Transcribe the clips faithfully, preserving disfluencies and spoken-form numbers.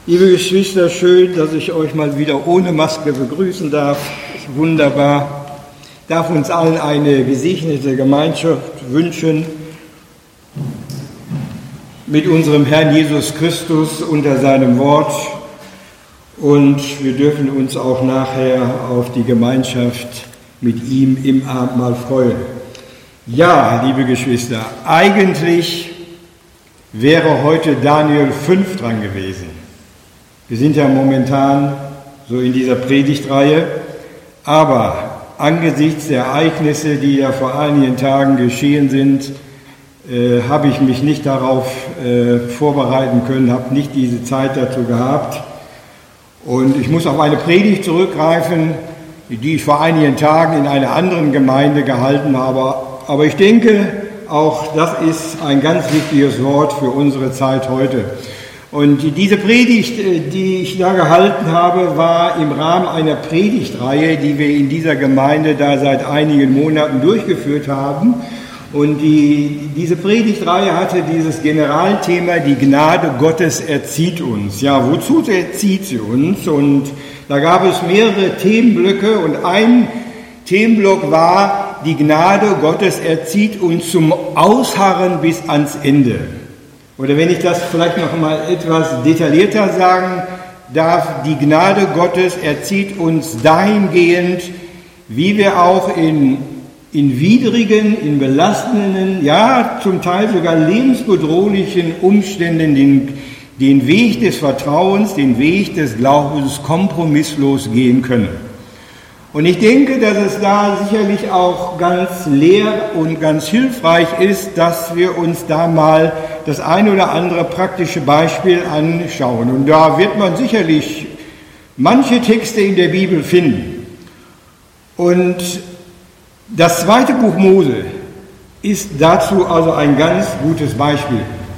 Liebe Geschwister, schön, dass ich euch mal wieder ohne Maske begrüßen darf. Wunderbar. Ich darf uns allen eine gesegnete Gemeinschaft wünschen mit unserem Herrn Jesus Christus unter seinem Wort. Und wir dürfen uns auch nachher auf die Gemeinschaft mit ihm im Abendmahl freuen. Ja, liebe Geschwister, eigentlich wäre heute Daniel fünf dran gewesen. Wir sind ja momentan so in dieser Predigtreihe, aber angesichts der Ereignisse, die ja vor einigen Tagen geschehen sind, äh, habe ich mich nicht darauf äh, vorbereiten können, habe nicht diese Zeit dazu gehabt. Und ich muss auf eine Predigt zurückgreifen, die ich vor einigen Tagen in einer anderen Gemeinde gehalten habe. Aber ich denke, auch das ist ein ganz wichtiges Wort für unsere Zeit heute. Und diese Predigt, die ich da gehalten habe, war im Rahmen einer Predigtreihe, die wir in dieser Gemeinde da seit einigen Monaten durchgeführt haben. Und die, diese Predigtreihe hatte dieses Generalthema, die Gnade Gottes erzieht uns. Ja, wozu erzieht sie uns? Und da gab es mehrere Themenblöcke und ein Themenblock war, die Gnade Gottes erzieht uns zum Ausharren bis ans Ende. Oder wenn ich das vielleicht noch mal etwas detaillierter sagen darf, die Gnade Gottes erzieht uns dahingehend, wie wir auch in, in widrigen, in belastenden, ja zum Teil sogar lebensbedrohlichen Umständen den, den Weg des Vertrauens, den Weg des Glaubens kompromisslos gehen können. Und ich denke, dass es da sicherlich auch ganz lehr und ganz hilfreich ist, dass wir uns da mal das ein oder andere praktische Beispiel anschauen. Und da wird man sicherlich manche Texte in der Bibel finden. Und das zweite Buch Mose ist dazu also ein ganz gutes Beispiel.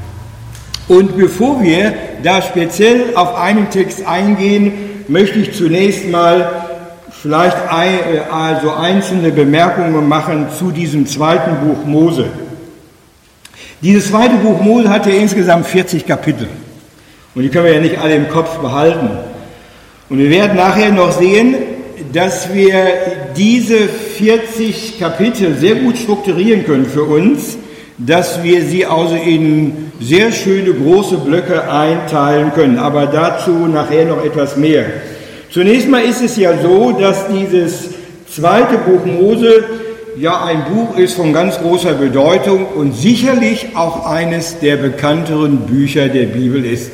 Und bevor wir da speziell auf einen Text eingehen, möchte ich zunächst mal vielleicht ein, also einzelne Bemerkungen machen zu diesem zweiten Buch Mose. Dieses zweite Buch Mose hat ja insgesamt vierzig Kapitel. Und die können wir ja nicht alle im Kopf behalten. Und wir werden nachher noch sehen, dass wir diese vierzig Kapitel sehr gut strukturieren können für uns, dass wir sie also in sehr schöne große Blöcke einteilen können. Aber dazu nachher noch etwas mehr. Zunächst mal ist es ja so, dass dieses zweite Buch Mose ja ein Buch ist von ganz großer Bedeutung und sicherlich auch eines der bekannteren Bücher der Bibel ist.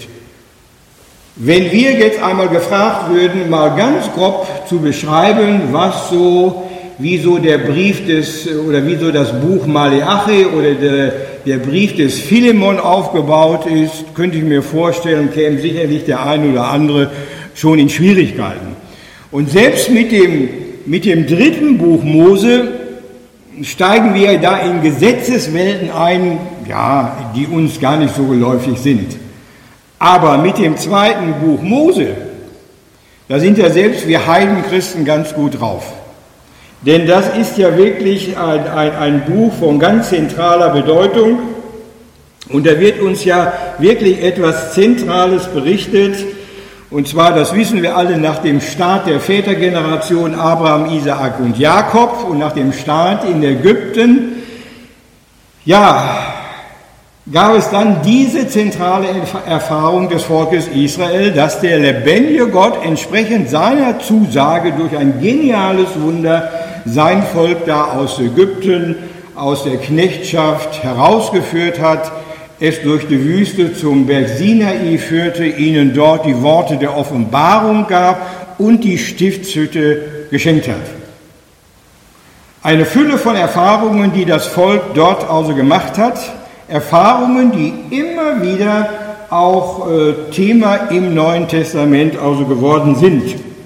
Wenn wir jetzt einmal gefragt würden, mal ganz grob zu beschreiben, was so, wie so der Brief des, oder wie so das Buch Maleachi oder der, der Brief des Philemon aufgebaut ist, könnte ich mir vorstellen, käme sicherlich der eine oder andere schon in Schwierigkeiten. Und selbst mit dem, mit dem dritten Buch Mose steigen wir da in Gesetzeswelten ein, ja, die uns gar nicht so geläufig sind. Aber mit dem zweiten Buch Mose, da sind ja selbst wir Heidenchristen ganz gut drauf. Denn das ist ja wirklich ein, ein, ein Buch von ganz zentraler Bedeutung. Und da wird uns ja wirklich etwas Zentrales berichtet. Und zwar, das wissen wir alle, nach dem Start der Vätergeneration Abraham, Isaak und Jakob und nach dem Start in Ägypten, ja, gab es dann diese zentrale Erfahrung des Volkes Israel, dass der lebendige Gott entsprechend seiner Zusage durch ein geniales Wunder sein Volk da aus Ägypten, aus der Knechtschaft herausgeführt hat, es durch die Wüste zum Berg Sinai führte, ihnen dort die Worte der Offenbarung gab und die Stiftshütte geschenkt hat. Eine Fülle von Erfahrungen, die das Volk dort also gemacht hat, Erfahrungen, die immer wieder auch äh, Thema im Neuen Testament also geworden sind.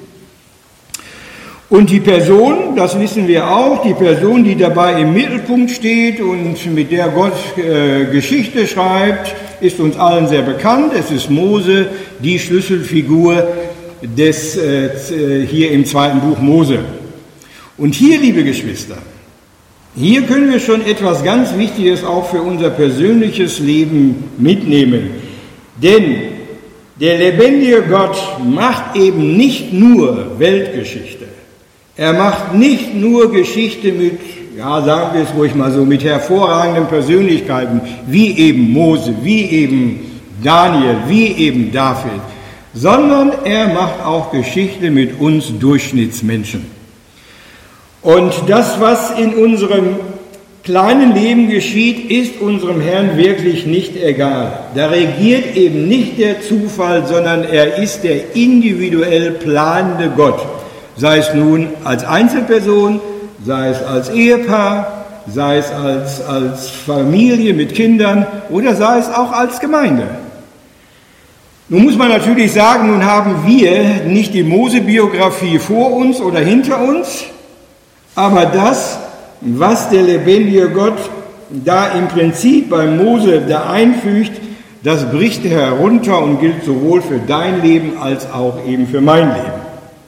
Und die Person, das wissen wir auch, die Person, die dabei im Mittelpunkt steht und mit der Gott äh, Geschichte schreibt, ist uns allen sehr bekannt. Es ist Mose, die Schlüsselfigur des, äh, hier im zweiten Buch Mose. Und hier, liebe Geschwister, hier können wir schon etwas ganz Wichtiges auch für unser persönliches Leben mitnehmen. Denn Der lebendige Gott macht eben nicht nur Weltgeschichte. Er macht nicht nur Geschichte mit, ja, sagen wir es ruhig mal so, mit hervorragenden Persönlichkeiten, wie eben Mose, wie eben Daniel, wie eben David, sondern er macht auch Geschichte mit uns Durchschnittsmenschen. Und das, was in unserem kleinen Leben geschieht, ist unserem Herrn wirklich nicht egal. Da regiert eben nicht der Zufall, sondern er ist der individuell planende Gott. Sei es nun als Einzelperson, sei es als Ehepaar, sei es als, als Familie mit Kindern oder sei es auch als Gemeinde. Nun muss man natürlich sagen, nun haben wir nicht die Mose-Biografie vor uns oder hinter uns, aber das, was der lebendige Gott da im Prinzip bei Mose da einfügt, das bricht er herunter und gilt sowohl für dein Leben als auch eben für mein Leben.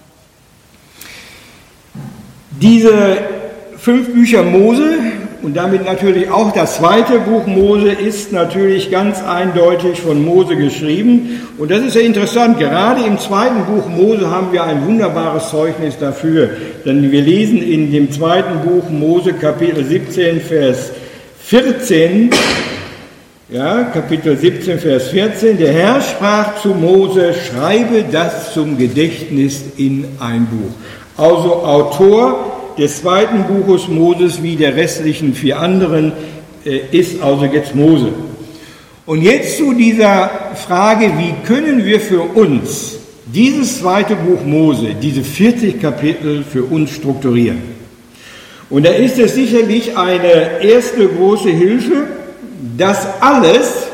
Diese fünf Bücher Mose und damit natürlich auch das zweite Buch Mose ist natürlich ganz eindeutig von Mose geschrieben. Und das ist ja interessant, gerade im zweiten Buch Mose haben wir ein wunderbares Zeugnis dafür. Denn wir lesen in dem zweiten Buch Mose Kapitel siebzehn, Vers vierzehn, ja, Kapitel siebzehn, Vers vierzehn, der Herr sprach zu Mose, schreibe das zum Gedächtnis in ein Buch. Also Autor des zweiten Buches Moses wie der restlichen vier anderen äh, ist also jetzt Mose. Und jetzt zu dieser Frage, wie können wir für uns dieses zweite Buch Mose, diese vierzig Kapitel für uns strukturieren? Und da ist es sicherlich eine erste große Hilfe, dass alles,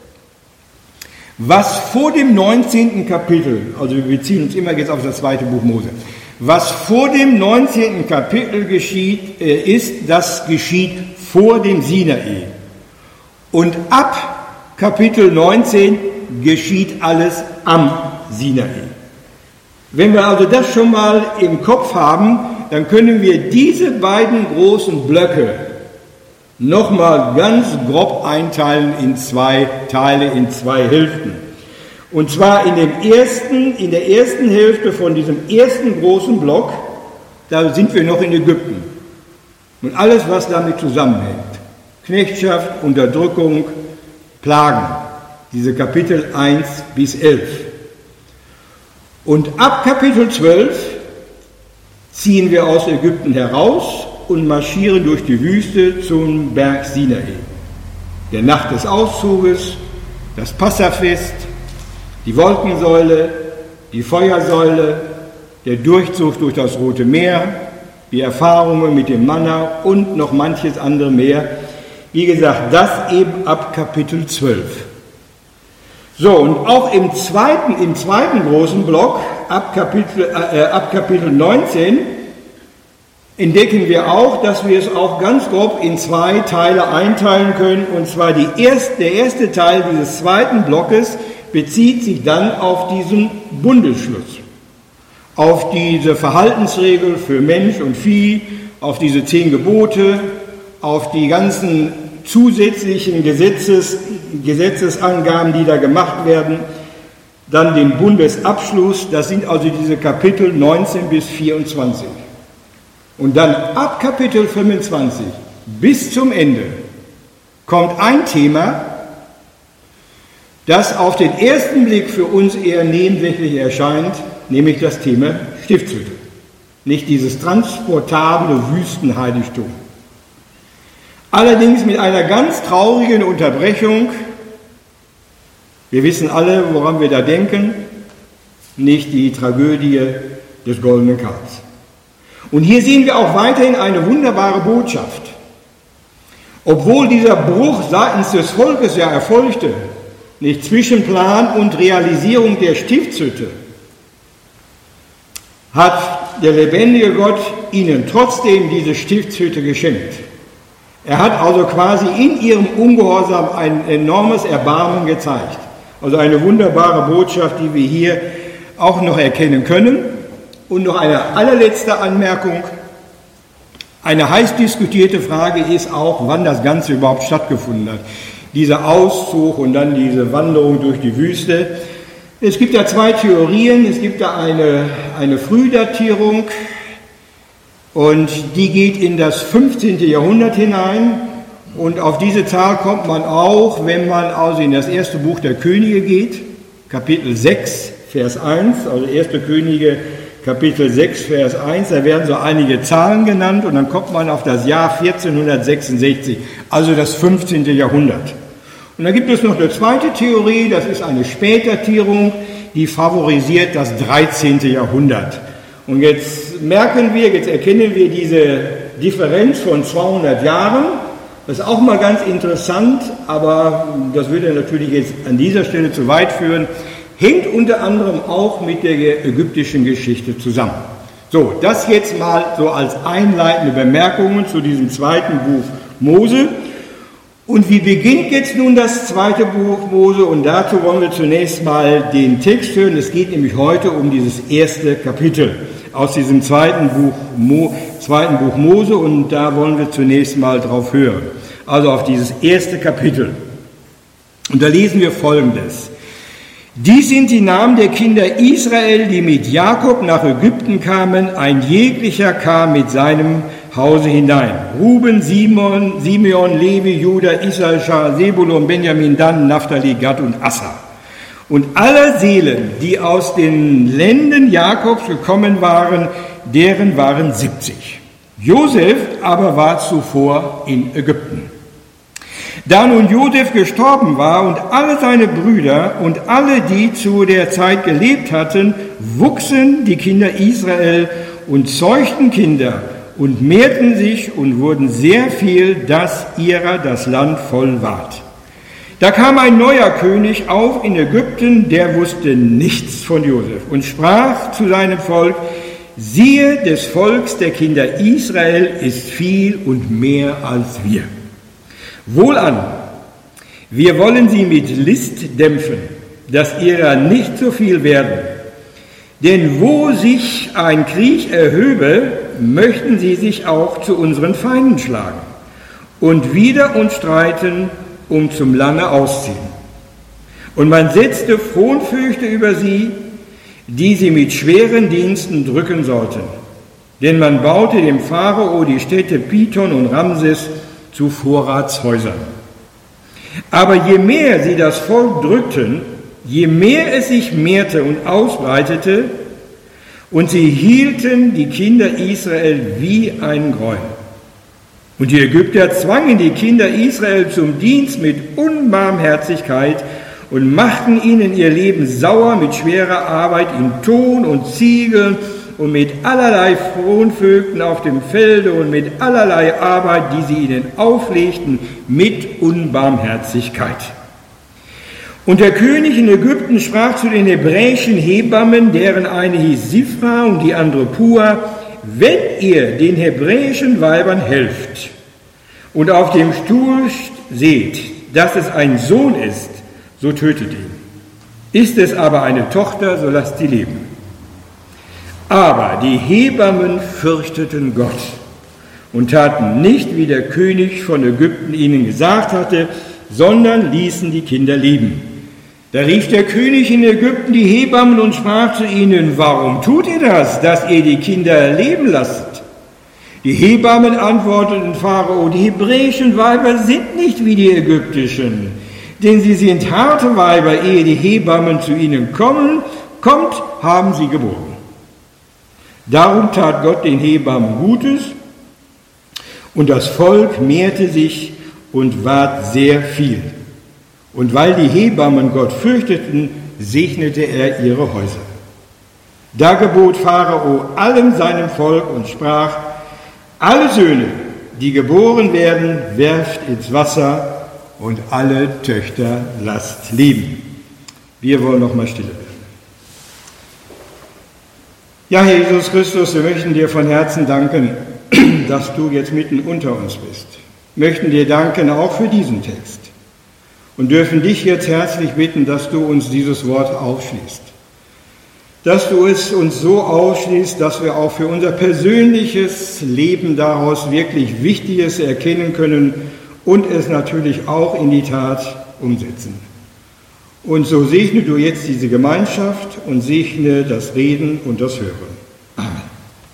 was vor dem neunzehnten Kapitel, also wir beziehen uns immer jetzt auf das zweite Buch Mose, was vor dem neunzehnten Kapitel geschieht, äh, ist, das geschieht vor dem Sinai. Und ab Kapitel neunzehn geschieht alles am Sinai. Wenn wir also das schon mal im Kopf haben, dann können wir diese beiden großen Blöcke nochmal ganz grob einteilen in zwei Teile, in zwei Hälften. Und zwar in dem ersten, in der ersten Hälfte von diesem ersten großen Block, da sind wir noch in Ägypten. Und alles, was damit zusammenhängt. Knechtschaft, Unterdrückung, Plagen. Diese Kapitel eins bis elf. Und ab Kapitel zwölf ziehen wir aus Ägypten heraus und marschieren durch die Wüste zum Berg Sinai. Der Nacht des Auszuges, das Passafest, die Wolkensäule, die Feuersäule, der Durchzug durch das Rote Meer, die Erfahrungen mit dem Manna und noch manches andere mehr. Wie gesagt, das eben ab Kapitel zwölf. So, und auch im zweiten, im zweiten großen Block, ab Kapitel, äh, ab Kapitel neunzehn, entdecken wir auch, dass wir es auch ganz grob in zwei Teile einteilen können. Und zwar die erste, der erste Teil dieses zweiten Blockes bezieht sich dann auf diesen Bundesschluss, auf diese Verhaltensregel für Mensch und Vieh, auf diese zehn Gebote, auf die ganzen zusätzlichen Gesetzes, Gesetzesangaben, die da gemacht werden, dann den Bundesabschluss, das sind also diese Kapitel neunzehn bis vierundzwanzig. Und dann ab Kapitel fünfundzwanzig bis zum Ende kommt ein Thema, das auf den ersten Blick für uns eher nebensächlich erscheint, nämlich das Thema Stiftshütte. Nicht dieses transportable Wüstenheiligtum. Allerdings mit einer ganz traurigen Unterbrechung. Wir wissen alle, woran wir da denken, nicht die Tragödie des Goldenen Kalbs. Und hier sehen wir auch weiterhin eine wunderbare Botschaft. Obwohl dieser Bruch seitens des Volkes ja erfolgte, nicht zwischen Plan und Realisierung der Stiftshütte, hat der lebendige Gott ihnen trotzdem diese Stiftshütte geschenkt. Er hat also quasi in ihrem Ungehorsam ein enormes Erbarmen gezeigt. Also eine wunderbare Botschaft, die wir hier auch noch erkennen können. Und noch eine allerletzte Anmerkung. Eine heiß diskutierte Frage ist auch, wann das Ganze überhaupt stattgefunden hat. Dieser Auszug und dann diese Wanderung durch die Wüste. Es gibt da zwei Theorien. Es gibt da eine, eine Frühdatierung und die geht in das fünfzehnte Jahrhundert hinein. Und auf diese Zahl kommt man auch, wenn man also in das erste Buch der Könige geht, Kapitel sechs, Vers eins, also erste Könige, Kapitel sechs, Vers eins, da werden so einige Zahlen genannt und dann kommt man auf das Jahr vierzehnhundertsechsundsechzig, also das fünfzehnte Jahrhundert. Und dann gibt es noch eine zweite Theorie, das ist eine Spätdatierung, die favorisiert das dreizehnte Jahrhundert. Und jetzt merken wir, jetzt erkennen wir diese Differenz von zweihundert Jahren. Das ist auch mal ganz interessant, aber das würde natürlich jetzt an dieser Stelle zu weit führen. Hängt unter anderem auch mit der ägyptischen Geschichte zusammen. So, das jetzt mal so als einleitende Bemerkungen zu diesem zweiten Buch Mose. Und wie beginnt jetzt nun das zweite Buch Mose? Und dazu wollen wir zunächst mal den Text hören. Es geht nämlich heute um dieses erste Kapitel aus diesem zweiten Buch, Mo, zweiten Buch Mose. Und da wollen wir zunächst mal drauf hören. Also auf dieses erste Kapitel. Und da lesen wir Folgendes. Dies sind die Namen der Kinder Israel, die mit Jakob nach Ägypten kamen. Ein jeglicher kam mit seinem Hause hinein. Ruben, Simon, Simeon, Levi, Juda, Issachar, Sebulon, Benjamin, Dan, Naphtali, Gad und Asser. Und aller Seelen, die aus den Ländern Jakobs gekommen waren, deren waren siebzig. Josef aber war zuvor in Ägypten. Da nun Josef gestorben war und alle seine Brüder und alle, die zu der Zeit gelebt hatten, wuchsen die Kinder Israel und zeugten Kinder und mehrten sich und wurden sehr viel, dass ihrer das Land voll ward. Da kam ein neuer König auf in Ägypten, der wusste nichts von Josef und sprach zu seinem Volk, siehe, des Volks der Kinder Israel ist viel und mehr als wir. Wohlan, wir wollen sie mit List dämpfen, dass ihrer nicht so viel werden. Denn wo sich ein Krieg erhöbe, möchten sie sich auch zu unseren Feinden schlagen und wider uns streiten, um zum Lande ausziehen. Und man setzte Fronfürchte über sie, die sie mit schweren Diensten drücken sollten. Denn man baute dem Pharao die Städte Pithon und Ramses zu Vorratshäusern. Aber je mehr sie das Volk drückten, je mehr es sich mehrte und ausbreitete, und sie hielten die Kinder Israel wie ein Gräuel. Und die Ägypter zwangen die Kinder Israel zum Dienst mit Unbarmherzigkeit und machten ihnen ihr Leben sauer mit schwerer Arbeit in Ton und Ziegeln und mit allerlei Fronvögten auf dem Felde und mit allerlei Arbeit, die sie ihnen auflegten, mit Unbarmherzigkeit. Und der König in Ägypten sprach zu den hebräischen Hebammen, deren eine hieß Sifra und die andere Pua, wenn ihr den hebräischen Weibern helft und auf dem Stuhl seht, dass es ein Sohn ist, so tötet ihn. Ist es aber eine Tochter, so lasst sie leben. Aber die Hebammen fürchteten Gott und taten nicht, wie der König von Ägypten ihnen gesagt hatte, sondern ließen die Kinder leben. Da rief der König in Ägypten die Hebammen und sprach zu ihnen, warum tut ihr das, dass ihr die Kinder leben lasst? Die Hebammen antworteten Pharao, die hebräischen Weiber sind nicht wie die ägyptischen, denn sie sind harte Weiber, ehe die Hebammen zu ihnen kommen, kommt, haben sie geboren. Darum tat Gott den Hebammen Gutes, und das Volk mehrte sich und ward sehr viel. Und weil die Hebammen Gott fürchteten, segnete er ihre Häuser. Da gebot Pharao allem seinem Volk und sprach, alle Söhne, die geboren werden, werft ins Wasser und alle Töchter lasst leben. Wir wollen noch mal stille werden. Ja, Herr Jesus Christus, wir möchten dir von Herzen danken, dass du jetzt mitten unter uns bist. Wir möchten dir danken auch für diesen Text und dürfen dich jetzt herzlich bitten, dass du uns dieses Wort aufschließt. Dass du es uns so aufschließt, dass wir auch für unser persönliches Leben daraus wirklich Wichtiges erkennen können und es natürlich auch in die Tat umsetzen. Und so segne du jetzt diese Gemeinschaft und segne das Reden und das Hören. Amen.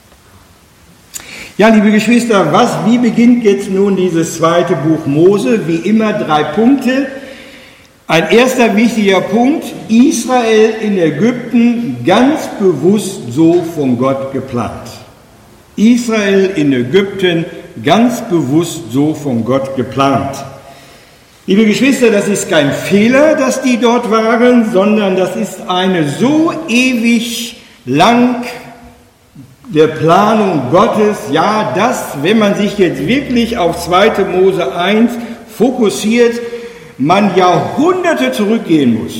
Ja, liebe Geschwister, was, wie beginnt jetzt nun dieses zweite Buch Mose? Wie immer drei Punkte. Ein erster wichtiger Punkt: Israel in Ägypten ganz bewusst so von Gott geplant. Israel in Ägypten ganz bewusst so von Gott geplant. Liebe Geschwister, das ist kein Fehler, dass die dort waren, sondern das ist eine so ewig lang der Planung Gottes, ja, dass, wenn man sich jetzt wirklich auf zweite Mose eins fokussiert, man Jahrhunderte zurückgehen muss.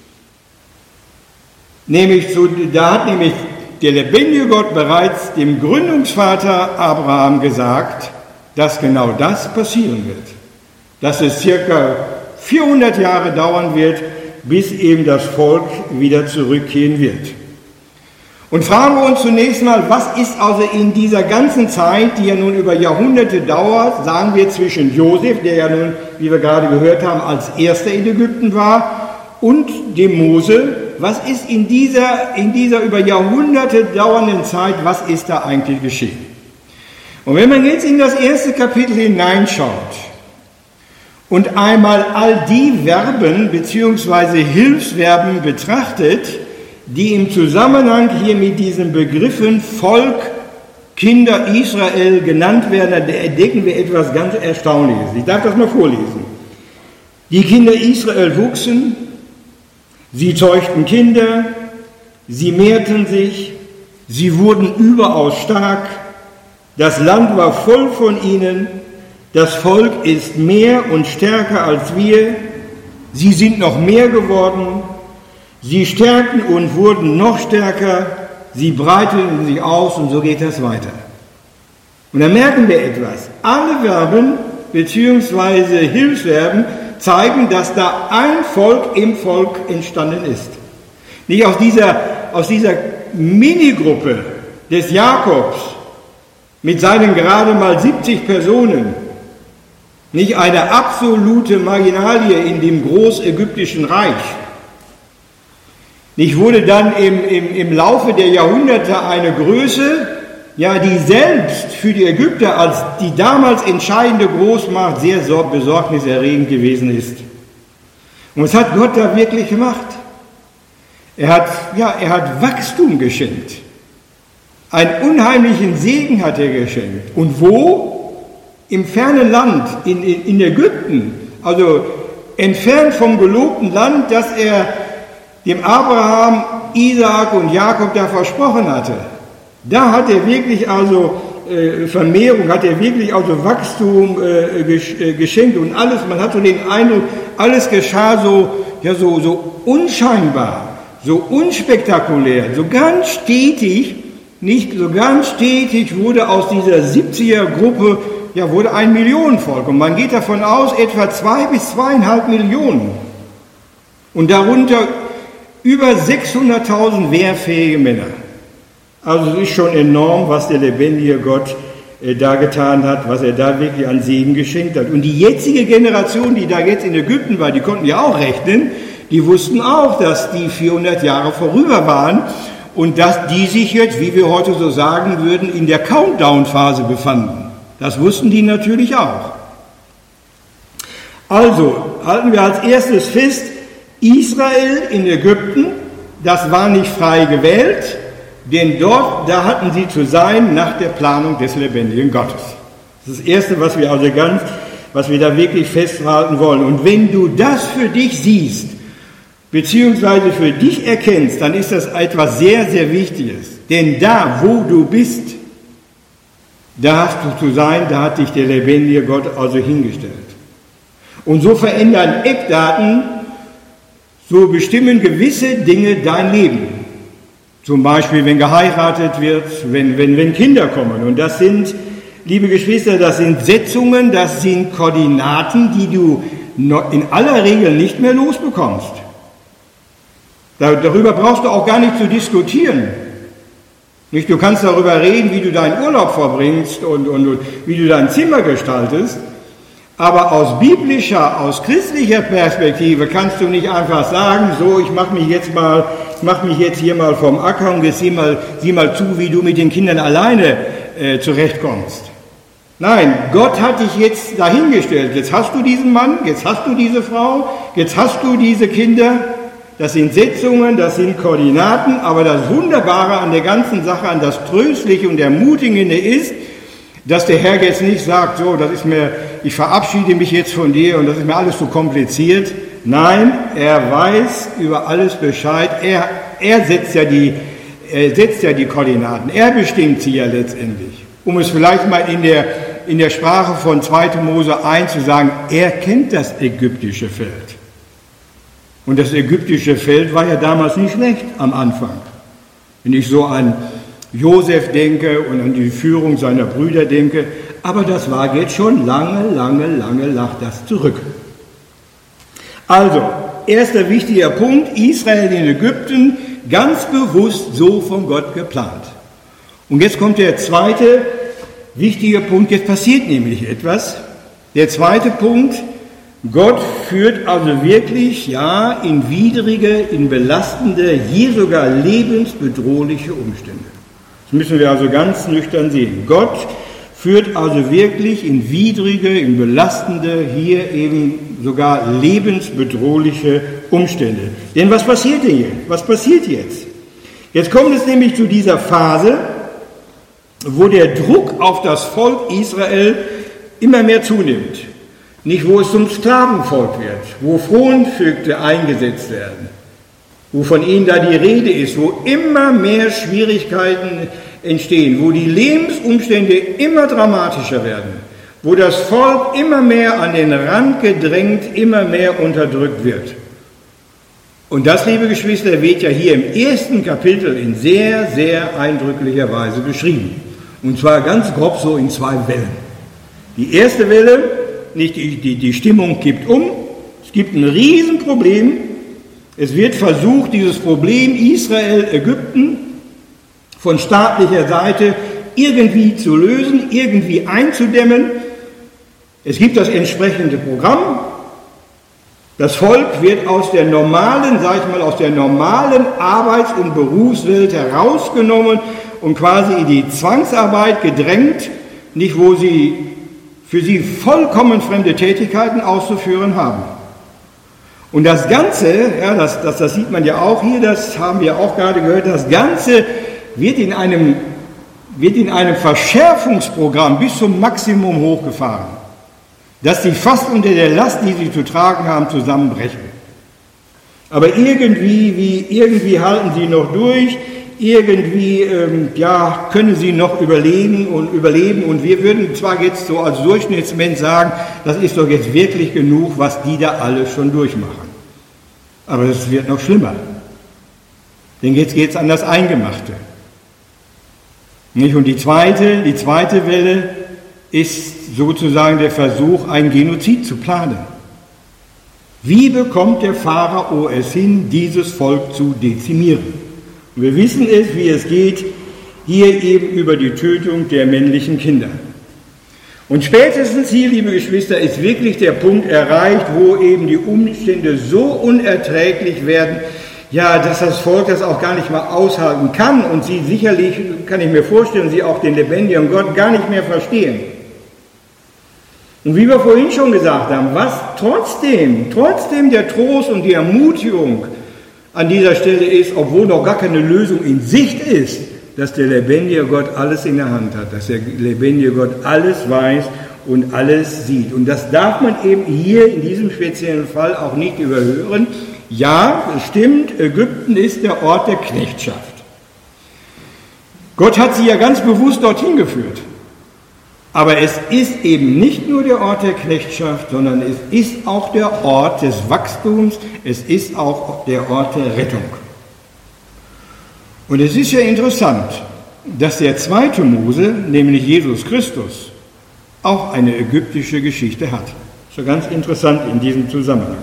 Nämlich zu, da hat nämlich der lebendige Gott bereits dem Gründungsvater Abraham gesagt, dass genau das passieren wird. Dass es circa vierhundert Jahre dauern wird, bis eben das Volk wieder zurückkehren wird. Und fragen wir uns zunächst mal, was ist also in dieser ganzen Zeit, die ja nun über Jahrhunderte dauert, sagen wir zwischen Josef, der ja nun, wie wir gerade gehört haben, als erster in Ägypten war, und dem Mose, was ist in dieser, in dieser über Jahrhunderte dauernden Zeit, was ist da eigentlich geschehen? Und wenn man jetzt in das erste Kapitel hineinschaut und einmal all die Verben bzw. Hilfsverben betrachtet, die im Zusammenhang hier mit diesen Begriffen Volk, Kinder Israel genannt werden, da entdecken wir etwas ganz Erstaunliches. Ich darf das mal vorlesen. Die Kinder Israel wuchsen, sie zeugten Kinder, sie mehrten sich, sie wurden überaus stark, das Land war voll von ihnen, das Volk ist mehr und stärker als wir, sie sind noch mehr geworden, sie stärkten und wurden noch stärker, sie breiteten sich aus und so geht das weiter. Und dann merken wir etwas. Alle Verben bzw. Hilfsverben zeigen, dass da ein Volk im Volk entstanden ist. Nicht aus dieser, aus dieser Minigruppe des Jakobs mit seinen gerade mal siebzig Personen, nicht eine absolute Marginalie in dem großägyptischen Reich. Nicht wurde dann im, im, im Laufe der Jahrhunderte eine Größe, ja, die selbst für die Ägypter als die damals entscheidende Großmacht sehr besorgniserregend gewesen ist. Und was hat Gott da wirklich gemacht? Er hat, ja, er hat Wachstum geschenkt. Einen unheimlichen Segen hat er geschenkt. Und wo? Im fernen Land, in, in, in Ägypten, also entfernt vom gelobten Land, das er dem Abraham, Isaak und Jakob da versprochen hatte. Da hat er wirklich also äh, Vermehrung, hat er wirklich also Wachstum äh, gesch äh, geschenkt und alles, man hat so den Eindruck, alles geschah so, ja, so, so unscheinbar, so unspektakulär, so ganz stetig, nicht so ganz stetig wurde aus dieser siebziger-Gruppe, ja, wurde ein Millionenvolk und man geht davon aus, etwa zwei bis zweieinhalb Millionen und darunter über sechshunderttausend wehrfähige Männer. Also es ist schon enorm, was der lebendige Gott äh, da getan hat, was er da wirklich an Segen geschenkt hat. Und die jetzige Generation, die da jetzt in Ägypten war, die konnten ja auch rechnen, die wussten auch, dass die vierhundert Jahre vorüber waren und dass die sich jetzt, wie wir heute so sagen würden, in der Countdown-Phase befanden. Das wussten die natürlich auch. Also, halten wir als erstes fest, Israel in Ägypten, das war nicht frei gewählt, denn dort, da hatten sie zu sein nach der Planung des lebendigen Gottes. Das ist das Erste, was wir also ganz, was wir da wirklich festhalten wollen. Und wenn du das für dich siehst, beziehungsweise für dich erkennst, dann ist das etwas sehr, sehr Wichtiges. Denn da, wo du bist, da hast du zu sein, da hat dich der lebendige Gott also hingestellt. Und so verändern Eckdaten, so bestimmen gewisse Dinge dein Leben. Zum Beispiel, wenn geheiratet wird, wenn, wenn, wenn Kinder kommen. Und das sind, liebe Geschwister, das sind Setzungen, das sind Koordinaten, die du in aller Regel nicht mehr losbekommst. Darüber brauchst du auch gar nicht zu diskutieren. Nicht, du kannst darüber reden, wie du deinen Urlaub verbringst und, und, und wie du dein Zimmer gestaltest. Aber aus biblischer, aus christlicher Perspektive kannst du nicht einfach sagen, so, ich mache mich jetzt mal, ich mache mich jetzt hier mal vom Acker und jetzt sieh mal, sieh mal zu, wie du mit den Kindern alleine äh, zurechtkommst. Nein, Gott hat dich jetzt dahingestellt. Jetzt hast du diesen Mann, jetzt hast du diese Frau, jetzt hast du diese Kinder. Das sind Setzungen, das sind Koordinaten, aber das Wunderbare an der ganzen Sache, an das Tröstliche und Ermutigende ist, dass der Herr jetzt nicht sagt, so, das ist mir, ich verabschiede mich jetzt von dir und das ist mir alles zu kompliziert. Nein, er weiß über alles Bescheid. Er, er setzt ja die, er setzt ja die Koordinaten. Er bestimmt sie ja letztendlich. Um es vielleicht mal in der, in der Sprache von zweiter Mose eins zu sagen, er kennt das ägyptische Feld. Und das ägyptische Feld war ja damals nicht schlecht am Anfang. Wenn ich so an Josef denke und an die Führung seiner Brüder denke, aber das war jetzt schon lange, lange, lange lag das zurück. Also, erster wichtiger Punkt, Israel in Ägypten, ganz bewusst so von Gott geplant. Und jetzt kommt der zweite wichtige Punkt, jetzt passiert nämlich etwas. Der zweite Punkt, Gott führt also wirklich, ja, in widrige, in belastende, hier sogar lebensbedrohliche Umstände. Das müssen wir also ganz nüchtern sehen. Gott führt also wirklich in widrige, in belastende, hier eben sogar lebensbedrohliche Umstände. Denn was passiert denn hier? Was passiert jetzt? Jetzt kommt es nämlich zu dieser Phase, wo der Druck auf das Volk Israel immer mehr zunimmt. Nicht, wo es zum Sklavenvolk wird, wo Fronvögte eingesetzt werden, wo von ihnen da die Rede ist, wo immer mehr Schwierigkeiten entstehen, wo die Lebensumstände immer dramatischer werden, wo das Volk immer mehr an den Rand gedrängt, immer mehr unterdrückt wird. Und das, liebe Geschwister, wird ja hier im ersten Kapitel in sehr, sehr eindrücklicher Weise beschrieben. Und zwar ganz grob so in zwei Wellen. Die erste Welle, nicht die, die, die Stimmung kippt um, es gibt ein Riesenproblem. Es wird versucht, dieses Problem Israel-Ägypten von staatlicher Seite irgendwie zu lösen, irgendwie einzudämmen. Es gibt das entsprechende Programm. Das Volk wird aus der normalen, sag ich mal, aus der normalen Arbeits- und Berufswelt herausgenommen und quasi in die Zwangsarbeit gedrängt, nicht wo sie für sie vollkommen fremde Tätigkeiten auszuführen haben. Und das Ganze, ja, das, das, das sieht man ja auch hier, das haben wir auch gerade gehört, das Ganze wird in einem, wird in einem Verschärfungsprogramm bis zum Maximum hochgefahren, dass sie fast unter der Last, die sie zu tragen haben, zusammenbrechen. Aber irgendwie, wie, irgendwie halten sie noch durch, irgendwie ähm, ja, können sie noch überleben und überleben. Und wir würden zwar jetzt so als Durchschnittsmensch sagen, das ist doch jetzt wirklich genug, was die da alle schon durchmachen. Aber es wird noch schlimmer. Denn jetzt geht es an das Eingemachte. Nicht? Und die zweite, die zweite Welle ist sozusagen der Versuch, einen Genozid zu planen. Wie bekommt der Pharao es hin, dieses Volk zu dezimieren? Und wir wissen es, wie es geht, hier eben über die Tötung der männlichen Kinder. Und spätestens hier, liebe Geschwister, ist wirklich der Punkt erreicht, wo eben die Umstände so unerträglich werden, ja, dass das Volk das auch gar nicht mehr aushalten kann und sie sicherlich, kann ich mir vorstellen, sie auch den lebendigen Gott gar nicht mehr verstehen. Und wie wir vorhin schon gesagt haben, was trotzdem, trotzdem der Trost und die Ermutigung an dieser Stelle ist, obwohl noch gar keine Lösung in Sicht ist, dass der lebendige Gott alles in der Hand hat, dass der lebendige Gott alles weiß und alles sieht. Und das darf man eben hier in diesem speziellen Fall auch nicht überhören. Ja, es stimmt, Ägypten ist der Ort der Knechtschaft. Gott hat sie ja ganz bewusst dorthin geführt. Aber es ist eben nicht nur der Ort der Knechtschaft, sondern es ist auch der Ort des Wachstums, es ist auch der Ort der Rettung. Und es ist ja interessant, dass der zweite Mose, nämlich Jesus Christus, auch eine ägyptische Geschichte hat. Das ist ja ganz interessant in diesem Zusammenhang.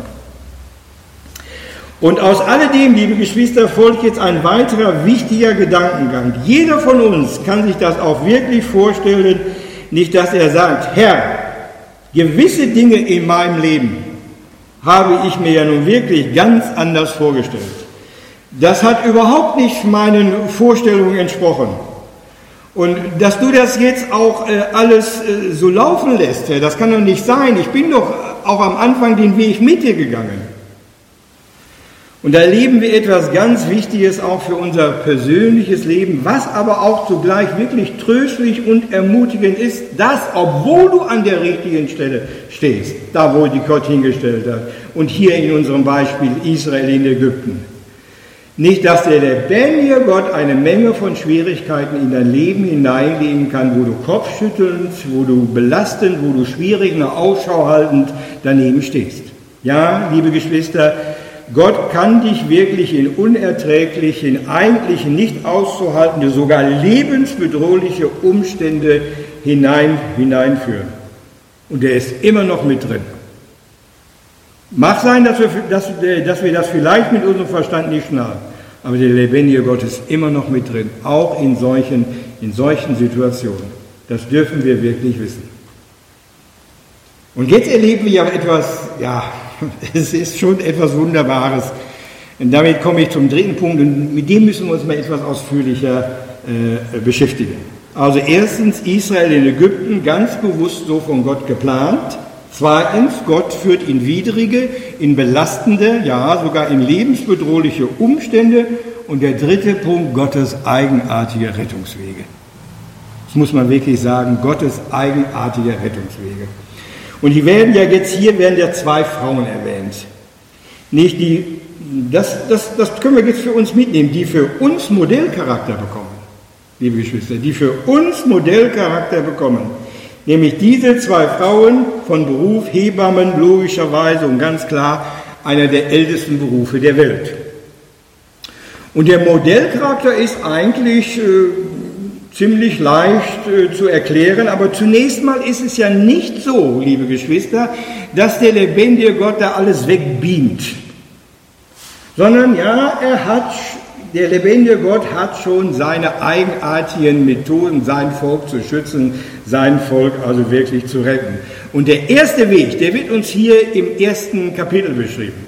Und aus alledem, liebe Geschwister, folgt jetzt ein weiterer wichtiger Gedankengang. Jeder von uns kann sich das auch wirklich vorstellen, nicht, dass er sagt, Herr, Gewisse Dinge in meinem Leben habe ich mir ja nun wirklich ganz anders vorgestellt. Das hat überhaupt nicht meinen Vorstellungen entsprochen. Und dass du das jetzt auch äh, alles äh, so laufen lässt, ja, das kann doch nicht sein. Ich bin doch auch am Anfang den Weg mit dir gegangen. Und da erleben wir etwas ganz Wichtiges auch für unser persönliches Leben, was aber auch zugleich wirklich tröstlich und ermutigend ist, dass, obwohl du an der richtigen Stelle stehst, da wo dich Gott hingestellt hat, und hier in unserem Beispiel Israel in Ägypten, nicht, dass der lebendige Gott eine Menge von Schwierigkeiten in dein Leben hineinlegen kann, wo du kopfschüttelnd, wo du belastend, wo du schwierig nach Ausschau haltend daneben stehst. Ja, liebe Geschwister, Gott kann dich wirklich in unerträgliche, in eigentlich nicht auszuhaltende, sogar lebensbedrohliche Umstände hinein, hineinführen. Und er ist immer noch mit drin. Mag sein, dass wir, dass, dass wir das vielleicht mit unserem Verstand nicht schnallen, aber der lebendige Gott ist immer noch mit drin, auch in solchen, in solchen Situationen. Das dürfen wir wirklich wissen. Und jetzt erleben wir ja etwas, ja, es ist schon etwas Wunderbares. Und damit komme ich zum dritten Punkt, und mit dem müssen wir uns mal etwas ausführlicher äh, beschäftigen. Also erstens, Israel in Ägypten, ganz bewusst so von Gott geplant. Zweitens, Gott führt in widrige, in belastende, ja sogar in lebensbedrohliche Umstände. Und der dritte Punkt, Gottes eigenartige Rettungswege. Das muss man wirklich sagen, Gottes eigenartige Rettungswege. Und die werden ja jetzt hier, werden ja zwei Frauen erwähnt. Nicht die, das, das, das können wir jetzt für uns mitnehmen, die für uns Modellcharakter bekommen, liebe Geschwister, die für uns Modellcharakter bekommen. Nämlich diese zwei Frauen von Beruf Hebammen, logischerweise und ganz klar einer der ältesten Berufe der Welt. Und der Modellcharakter ist eigentlich äh, ziemlich leicht äh, zu erklären, aber zunächst mal ist es ja nicht so, liebe Geschwister, dass der lebendige Gott da alles wegbeamt, sondern ja, er hat, der lebendige Gott hat schon seine eigenartigen Methoden, sein Volk zu schützen, sein Volk also wirklich zu retten. Und der erste Weg, der wird uns hier im ersten Kapitel beschrieben.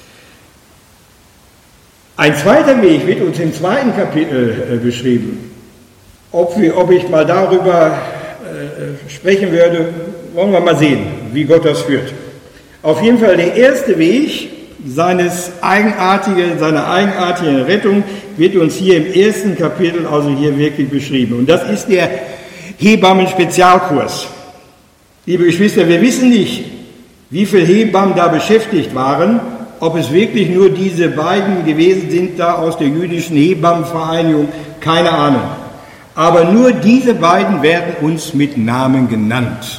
Ein zweiter Weg wird uns im zweiten Kapitel äh, beschrieben. Ob, wir, ob ich mal darüber äh, sprechen werde, wollen wir mal sehen, wie Gott das führt. Auf jeden Fall der erste Weg seines eigenartigen, seiner eigenartigen Rettung wird uns hier im ersten Kapitel also hier wirklich beschrieben. Und das ist der Hebammen-Spezialkurs. Liebe Geschwister, wir wissen nicht, wie viele Hebammen da beschäftigt waren, ob es wirklich nur diese beiden gewesen sind da aus der jüdischen Hebammenvereinigung, keine Ahnung. Aber nur diese beiden werden uns mit Namen genannt.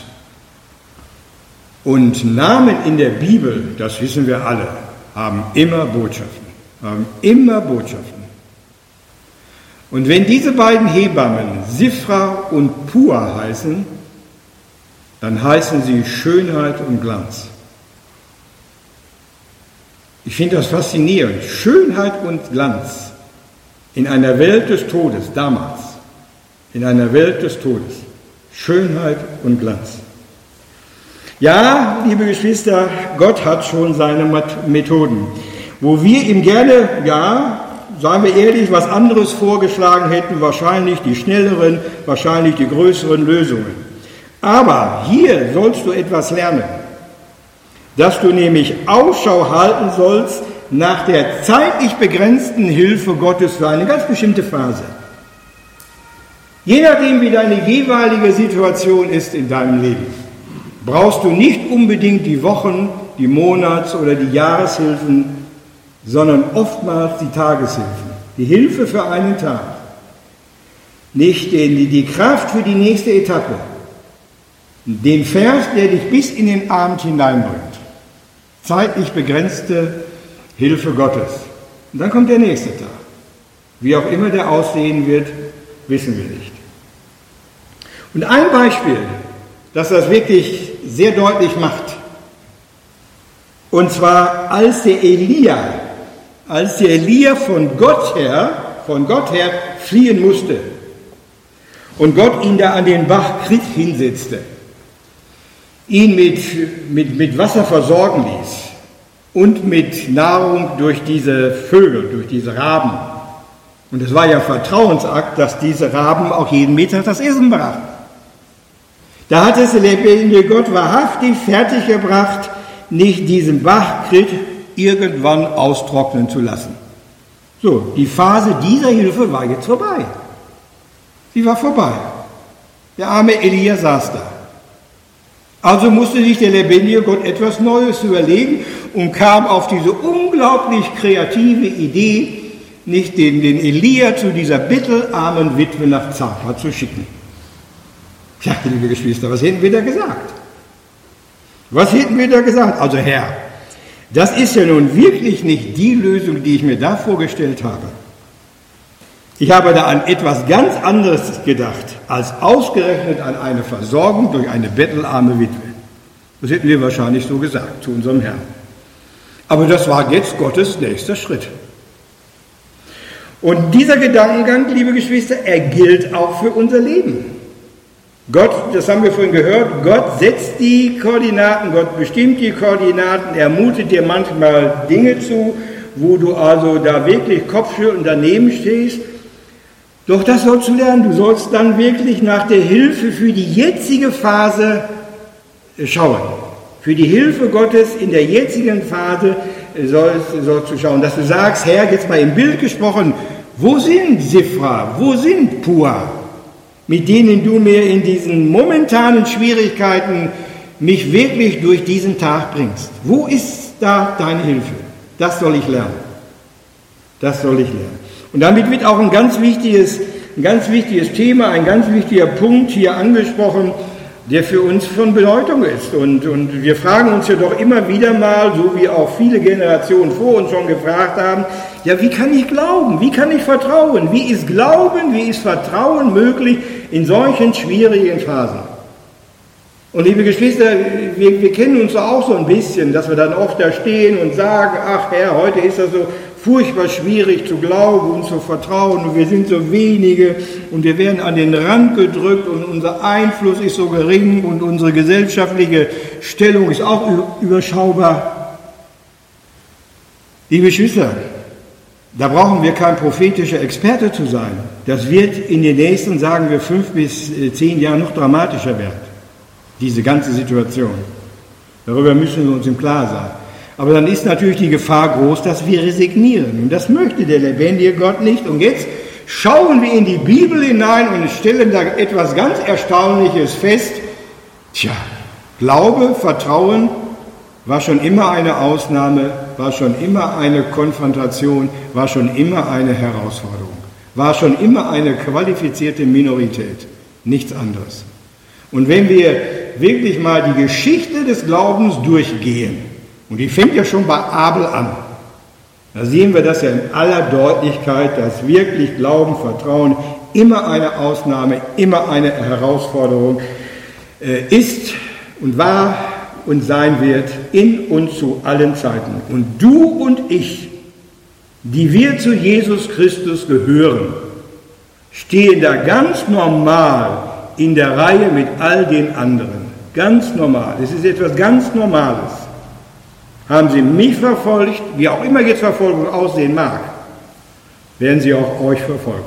Und Namen in der Bibel, das wissen wir alle, haben immer Botschaften, haben immer Botschaften. Und wenn diese beiden Hebammen Sifra und Pua heißen, dann heißen sie Schönheit und Glanz. Ich finde das faszinierend. Schönheit und Glanz in einer Welt des Todes, damals. In einer Welt des Todes. Schönheit und Glanz. Ja, liebe Geschwister, Gott hat schon seine Methoden. Wo wir ihm gerne, ja, seien wir ehrlich, was anderes vorgeschlagen hätten, wahrscheinlich die schnelleren, wahrscheinlich die größeren Lösungen. Aber hier sollst du etwas lernen. Dass du nämlich Ausschau halten sollst nach der zeitlich begrenzten Hilfe Gottes für eine ganz bestimmte Phase. Je nachdem, wie deine jeweilige Situation ist in deinem Leben, brauchst du nicht unbedingt die Wochen-, die Monats- oder die Jahreshilfen, sondern oftmals die Tageshilfen, die Hilfe für einen Tag, nicht die, die Kraft für die nächste Etappe, den Vers, der dich bis in den Abend hineinbringt, zeitlich begrenzte Hilfe Gottes. Und dann kommt der nächste Tag. Wie auch immer der aussehen wird, wissen wir nicht. Und ein Beispiel, das das wirklich sehr deutlich macht, und zwar als der Elia, als der Elia von Gott her, von Gott her fliehen musste und Gott ihn da an den Bach Krit hinsetzte. ihn mit, mit, mit Wasser versorgen ließ und mit Nahrung durch diese Vögel, durch diese Raben. Und es war ja ein Vertrauensakt, dass diese Raben auch jeden Mittag das Essen brachten. Da hat es der lebendige Gott wahrhaftig fertiggebracht, nicht diesen Bachkrit irgendwann austrocknen zu lassen. So, die Phase dieser Hilfe war jetzt vorbei. Sie war vorbei. Der arme Elia saß da. Also musste sich der lebendige Gott etwas Neues überlegen und kam auf diese unglaublich kreative Idee, nicht den, den Elia zu dieser bittelarmen Witwe nach Zarephath zu schicken. Ja, liebe Geschwister, was hätten wir da gesagt? Was hätten wir da gesagt? Also Herr, das ist ja nun wirklich nicht die Lösung, die ich mir da vorgestellt habe. Ich habe da an etwas ganz anderes gedacht, als ausgerechnet an eine Versorgung durch eine bettelarme Witwe. Das hätten wir wahrscheinlich so gesagt zu unserem Herrn. Aber das war jetzt Gottes nächster Schritt. Und dieser Gedankengang, liebe Geschwister, er gilt auch für unser Leben. Gott, das haben wir vorhin gehört, Gott setzt die Koordinaten, Gott bestimmt die Koordinaten, er mutet dir manchmal Dinge zu, wo du also da wirklich kopfschüttelnd daneben stehst. Doch das sollst du lernen, du sollst dann wirklich nach der Hilfe für die jetzige Phase schauen. Für die Hilfe Gottes in der jetzigen Phase sollst, sollst du schauen, dass du sagst, Herr, jetzt mal im Bild gesprochen, wo sind Sifra, wo sind Pua, mit denen du mir in diesen momentanen Schwierigkeiten mich wirklich durch diesen Tag bringst? Wo ist da deine Hilfe? Das soll ich lernen. Das soll ich lernen. Und damit wird auch ein ganz wichtiges, ein ganz wichtiges Thema, ein ganz wichtiger Punkt hier angesprochen, der für uns von Bedeutung ist. Und, und wir fragen uns ja doch immer wieder mal, so wie auch viele Generationen vor uns schon gefragt haben, ja, wie kann ich glauben? Wie kann ich vertrauen? Wie ist Glauben, wie ist Vertrauen möglich in solchen schwierigen Phasen? Und liebe Geschwister, wir, wir kennen uns auch so ein bisschen, dass wir dann oft da stehen und sagen, ach Herr, heute ist das so furchtbar schwierig zu glauben und zu vertrauen und wir sind so wenige und wir werden an den Rand gedrückt und unser Einfluss ist so gering und unsere gesellschaftliche Stellung ist auch überschaubar. Liebe Geschwister, da brauchen wir kein prophetischer Experte zu sein. Das wird in den nächsten, sagen wir, fünf bis zehn Jahren noch dramatischer werden, diese ganze Situation. Darüber müssen wir uns im Klaren sein. Aber dann ist natürlich die Gefahr groß, dass wir resignieren. Und das möchte der lebendige Gott nicht. Und jetzt schauen wir in die Bibel hinein und stellen da etwas ganz Erstaunliches fest. Tja, Glaube, Vertrauen war schon immer eine Ausnahme, war schon immer eine Konfrontation, war schon immer eine Herausforderung, war schon immer eine qualifizierte Minorität, nichts anderes. Und wenn wir wirklich mal die Geschichte des Glaubens durchgehen, und die fängt ja schon bei Abel an, da sehen wir das ja in aller Deutlichkeit, dass wirklich Glauben, Vertrauen immer eine Ausnahme, immer eine Herausforderung äh, ist und war und sein wird in und zu allen Zeiten. Und du und ich, die wir zu Jesus Christus gehören, stehen da ganz normal in der Reihe mit all den anderen. Ganz normal. Es ist etwas ganz Normales. Haben sie mich verfolgt, wie auch immer jetzt Verfolgung aussehen mag, werden sie auch euch verfolgen.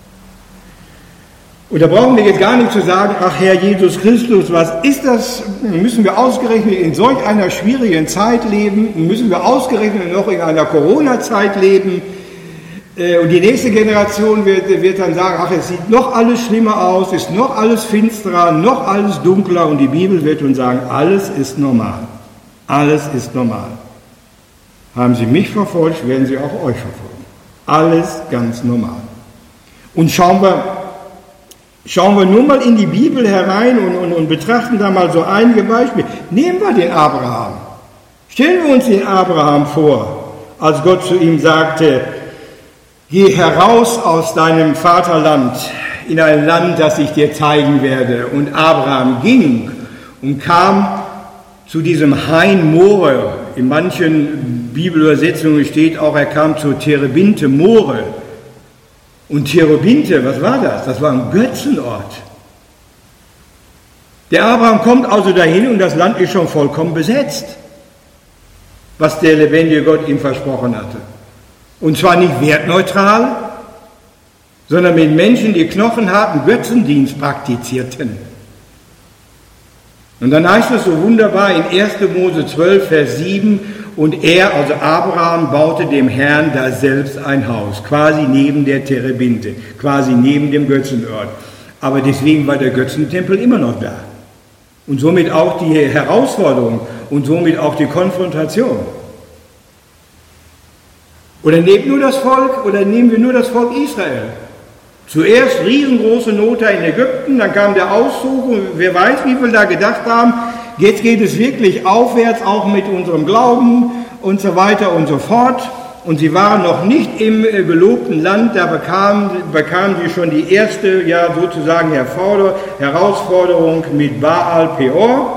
Und da brauchen wir jetzt gar nicht zu sagen, ach Herr Jesus Christus, was ist das? Müssen wir ausgerechnet in solch einer schwierigen Zeit leben? Müssen wir ausgerechnet noch in einer Corona-Zeit leben? Und die nächste Generation wird, wird dann sagen, ach, es sieht noch alles schlimmer aus, ist noch alles finsterer, noch alles dunkler. Und die Bibel wird uns sagen, alles ist normal. Alles ist normal. Haben sie mich verfolgt, werden sie auch euch verfolgen. Alles ganz normal. Und schauen wir, schauen wir nur mal in die Bibel herein und, und, und betrachten da mal so einige Beispiele. Nehmen wir den Abraham. Stellen wir uns den Abraham vor, als Gott zu ihm sagte, geh heraus aus deinem Vaterland in ein Land, das ich dir zeigen werde. Und Abraham ging und kam zu diesem Hain More. In manchen Bibelübersetzungen steht auch, er kam zur Terebinte More. Und Terebinte, was war das? Das war ein Götzenort. Der Abraham kommt also dahin und das Land ist schon vollkommen besetzt, was der lebendige Gott ihm versprochen hatte. Und zwar nicht wertneutral, sondern mit Menschen, die knochenharten Götzendienst praktizierten. Und dann heißt es so wunderbar in erster Mose zwölf, Vers sieben, und er, also Abraham, baute dem Herrn da selbst ein Haus, quasi neben der Terebinte, quasi neben dem Götzenort. Aber deswegen war der Götzentempel immer noch da. Und somit auch die Herausforderung und somit auch die Konfrontation. Oder nehmt nur das Volk, oder nehmen wir nur das Volk Israel. Zuerst riesengroße Not da in Ägypten, dann kam der Auszug und wer weiß, wie viele da gedacht haben, jetzt geht es wirklich aufwärts, auch mit unserem Glauben und so weiter und so fort. Und sie waren noch nicht im gelobten Land, da bekamen, bekamen sie schon die erste, ja sozusagen Herausforderung mit Baal Peor.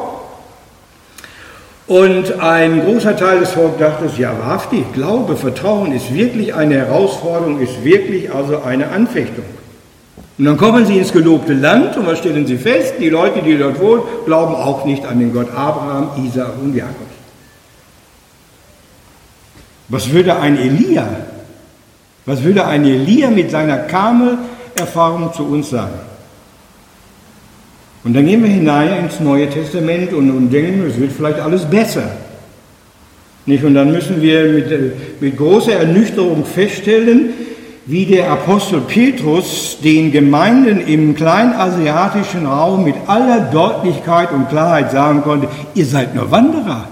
Und ein großer Teil des Volkes dachte, ja wahrhaftig, Glaube, Vertrauen ist wirklich eine Herausforderung, ist wirklich also eine Anfechtung. Und dann kommen sie ins gelobte Land und was stellen sie fest? Die Leute, die dort wohnen, glauben auch nicht an den Gott Abraham, Isaak und Jakob. Was würde ein Elia, was würde ein Elia mit seiner Karmel-Erfahrung zu uns sagen? Und dann gehen wir hinein ins Neue Testament und, und denken, es wird vielleicht alles besser. Nicht? Und dann müssen wir mit, mit großer Ernüchterung feststellen, wie der Apostel Petrus den Gemeinden im kleinasiatischen Raum mit aller Deutlichkeit und Klarheit sagen konnte, ihr seid nur Wanderer.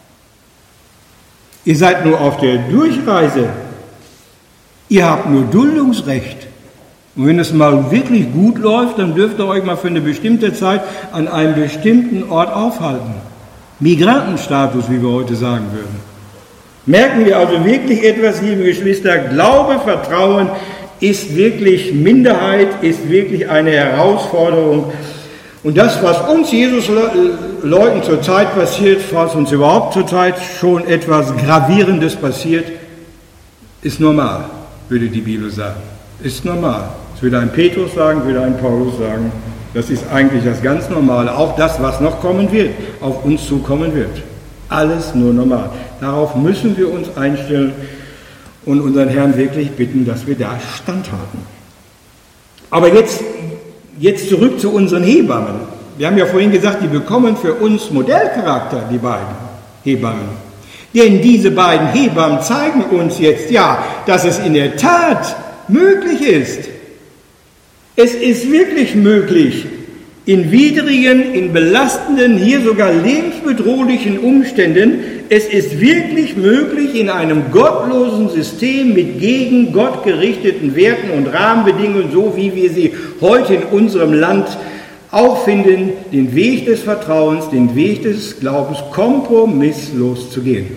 Ihr seid nur auf der Durchreise. Ihr habt nur Duldungsrecht. Und wenn es mal wirklich gut läuft, dann dürft ihr euch mal für eine bestimmte Zeit an einem bestimmten Ort aufhalten. Migrantenstatus, wie wir heute sagen würden. Merken wir also wirklich etwas, liebe Geschwister, Glaube, Vertrauen ist wirklich Minderheit, ist wirklich eine Herausforderung. Und das, was uns Jesus-Leuten zurzeit passiert, was uns überhaupt zurzeit schon etwas Gravierendes passiert, ist normal, würde die Bibel sagen. Ist normal. Das würde ein Petrus sagen, würde ein Paulus sagen. Das ist eigentlich das ganz Normale. Auch das, was noch kommen wird, auf uns zukommen wird. Alles nur normal. Darauf müssen wir uns einstellen und unseren Herrn wirklich bitten, dass wir da standhalten. Aber jetzt, jetzt zurück zu unseren Hebammen. Wir haben ja vorhin gesagt, die bekommen für uns Modellcharakter, die beiden Hebammen. Denn diese beiden Hebammen zeigen uns jetzt ja, dass es in der Tat möglich ist. Es ist wirklich möglich, in widrigen, in belastenden, hier sogar lebensbedrohlichen Umständen, es ist wirklich möglich, in einem gottlosen System mit gegen Gott gerichteten Werten und Rahmenbedingungen, so wie wir sie heute in unserem Land auch finden, den Weg des Vertrauens, den Weg des Glaubens kompromisslos zu gehen.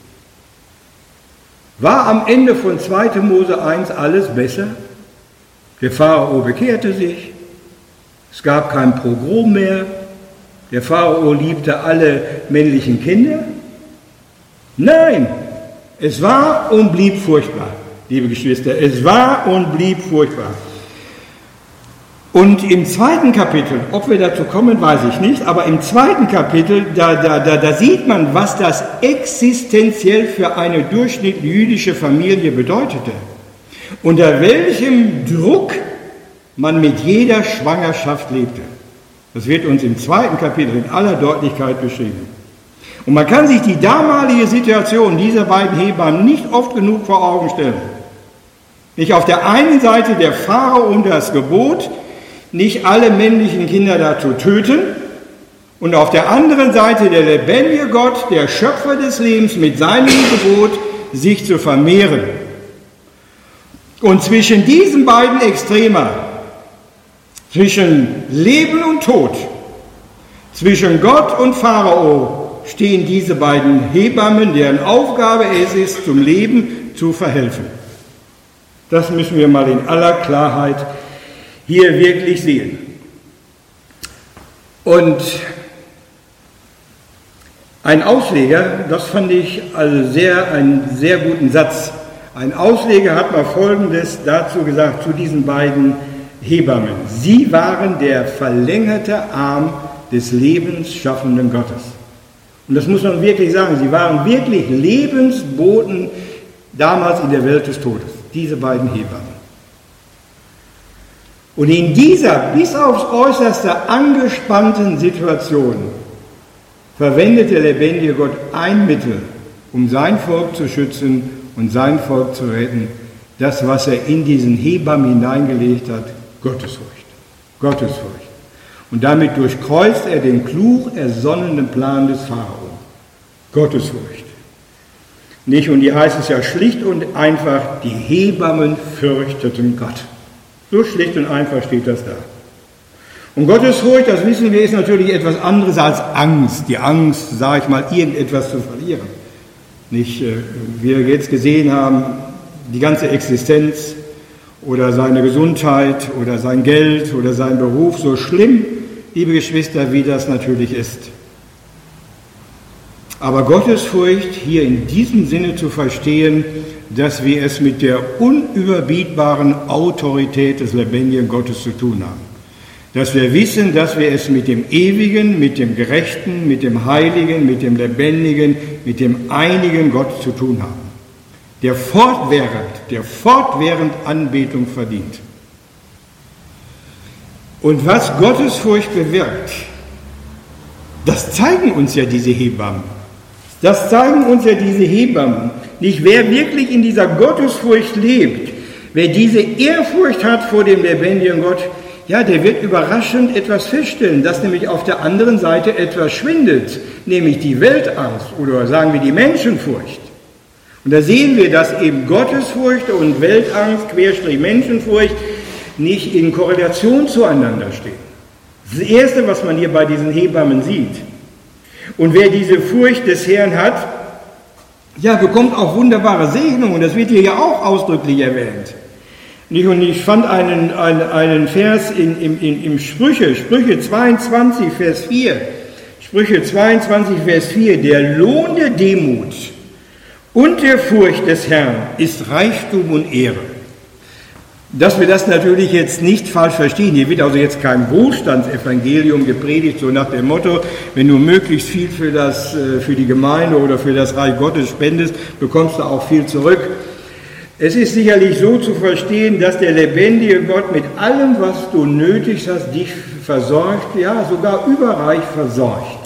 War am Ende von zweiter Mose eins alles besser? Der Pharao bekehrte sich, es gab kein Pogrom mehr, der Pharao liebte alle männlichen Kinder. Nein, es war und blieb furchtbar, liebe Geschwister, es war und blieb furchtbar. Und im zweiten Kapitel, ob wir dazu kommen, weiß ich nicht, aber im zweiten Kapitel, da, da, da, da sieht man, was das existenziell für eine durchschnittliche jüdische Familie bedeutete. Unter welchem Druck man mit jeder Schwangerschaft lebte. Das wird uns im zweiten Kapitel in aller Deutlichkeit beschrieben. Und man kann sich die damalige Situation dieser beiden Hebammen nicht oft genug vor Augen stellen. Nicht auf der einen Seite der Pharao und das Gebot, nicht alle männlichen Kinder da zu töten, und auf der anderen Seite der lebendige Gott, der Schöpfer des Lebens, mit seinem Gebot, sich zu vermehren. Und zwischen diesen beiden Extremen, zwischen Leben und Tod, zwischen Gott und Pharao, stehen diese beiden Hebammen, deren Aufgabe es ist, zum Leben zu verhelfen. Das müssen wir mal in aller Klarheit hier wirklich sehen. Und ein Ausleger, das fand ich also sehr, einen sehr guten Satz. Ein Ausleger hat mal Folgendes dazu gesagt, zu diesen beiden Hebammen. Sie waren der verlängerte Arm des lebensschaffenden Gottes. Und das muss man wirklich sagen, sie waren wirklich Lebensboten damals in der Welt des Todes, diese beiden Hebammen. Und in dieser bis aufs Äußerste angespannten Situation verwendet der lebendige Gott ein Mittel, um sein Volk zu schützen und sein Volk zu retten. Das, was er in diesen Hebammen hineingelegt hat, Gottesfurcht. Gottesfurcht. Und damit durchkreuzt er den klug ersonnenen Plan des Pharao. Gottesfurcht. Nicht, und hier heißt es ja schlicht und einfach, die Hebammen fürchteten Gott. So schlicht und einfach steht das da. Und Gottesfurcht, das wissen wir, ist natürlich etwas anderes als Angst. Die Angst, sage ich mal, irgendetwas zu verlieren. Nicht, wie wir jetzt gesehen haben, die ganze Existenz oder seine Gesundheit oder sein Geld oder sein Beruf, so schlimm, liebe Geschwister, wie das natürlich ist. Aber Gottesfurcht hier in diesem Sinne zu verstehen, dass wir es mit der unüberbietbaren Autorität des lebendigen Gottes zu tun haben. Dass wir wissen, dass wir es mit dem Ewigen, mit dem Gerechten, mit dem Heiligen, mit dem Lebendigen, mit dem einigen Gott zu tun haben. Der fortwährend, der fortwährend Anbetung verdient. Und was Gottesfurcht bewirkt, das zeigen uns ja diese Hebammen. Das zeigen uns ja diese Hebammen. Nicht, wer wirklich in dieser Gottesfurcht lebt, wer diese Ehrfurcht hat vor dem lebendigen Gott, ja, der wird überraschend etwas feststellen, dass nämlich auf der anderen Seite etwas schwindet, nämlich die Weltangst oder sagen wir die Menschenfurcht. Und da sehen wir, dass eben Gottesfurcht und Weltangst, Querstrich Menschenfurcht, nicht in Korrelation zueinander stehen. Das ist das Erste, was man hier bei diesen Hebammen sieht. Und wer diese Furcht des Herrn hat, ja, bekommt auch wunderbare Segnungen. Das wird hier ja auch ausdrücklich erwähnt. Und ich fand einen, einen, einen Vers in, in, in, im Sprüche, Sprüche zweiundzwanzig, Vers vier. Sprüche zweiundzwanzig, Vers vier. Der Lohn der Demut und der Furcht des Herrn ist Reichtum und Ehre. Dass wir das natürlich jetzt nicht falsch verstehen. Hier wird also jetzt kein Wohlstandsevangelium gepredigt, so nach dem Motto, wenn du möglichst viel für, das, für die Gemeinde oder für das Reich Gottes spendest, bekommst du auch viel zurück. Es ist sicherlich so zu verstehen, dass der lebendige Gott mit allem, was du nötig hast, dich versorgt, ja, sogar überreich versorgt.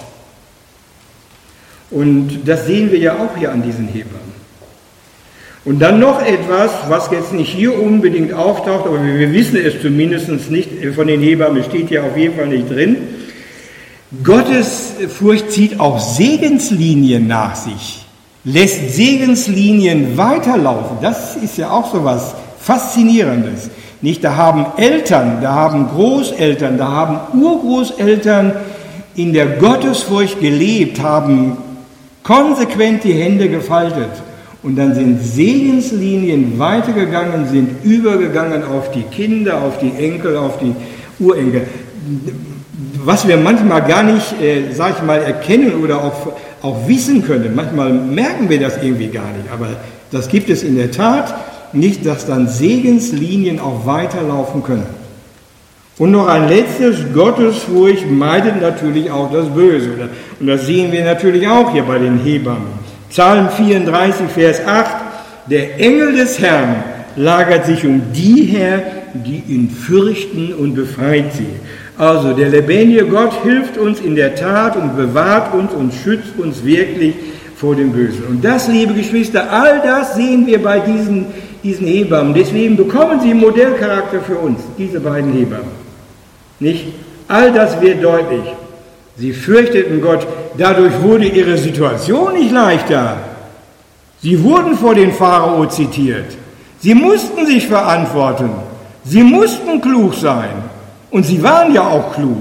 Und das sehen wir ja auch hier an diesen Hebammen. Und dann noch etwas, was jetzt nicht hier unbedingt auftaucht, aber wir wissen es zumindest nicht von den Hebammen, es steht ja auf jeden Fall nicht drin. Gottes Furcht zieht auch Segenslinien nach sich, lässt Segenslinien weiterlaufen. Das ist ja auch so was Faszinierendes. Nicht, da haben Eltern, da haben Großeltern, da haben Urgroßeltern in der Gottesfurcht gelebt, haben konsequent die Hände gefaltet. Und dann sind Segenslinien weitergegangen, sind übergegangen auf die Kinder, auf die Enkel, auf die Urenkel. Was wir manchmal gar nicht, äh, sag ich mal, erkennen oder auch, auch wissen können. Manchmal merken wir das irgendwie gar nicht. Aber das gibt es in der Tat nicht, dass dann Segenslinien auch weiterlaufen können. Und noch ein letztes, Gottesfurcht meidet natürlich auch das Böse. Und das sehen wir natürlich auch hier bei den Hebammen. Psalm vierunddreißig, Vers acht, der Engel des Herrn lagert sich um die her, die ihn fürchten und befreit sie. Also der lebendige Gott hilft uns in der Tat und bewahrt uns und schützt uns wirklich vor dem Bösen. Und das, liebe Geschwister, all das sehen wir bei diesen, diesen Hebammen. Deswegen bekommen sie einen Modellcharakter für uns, diese beiden Hebammen. Nicht? All das wird deutlich. Sie fürchteten Gott, dadurch wurde ihre Situation nicht leichter. Sie wurden vor den Pharao zitiert. Sie mussten sich verantworten. Sie mussten klug sein. Und sie waren ja auch klug.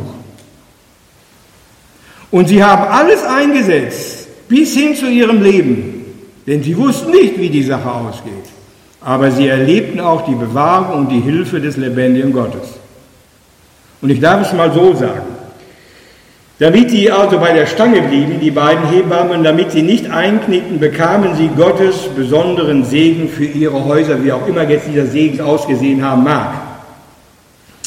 Und sie haben alles eingesetzt, bis hin zu ihrem Leben. Denn sie wussten nicht, wie die Sache ausgeht. Aber sie erlebten auch die Bewahrung und die Hilfe des lebendigen Gottes. Und ich darf es mal so sagen. Damit sie also bei der Stange blieben, die beiden Hebammen, damit sie nicht einknickten, bekamen sie Gottes besonderen Segen für ihre Häuser, wie auch immer jetzt dieser Segen ausgesehen haben mag.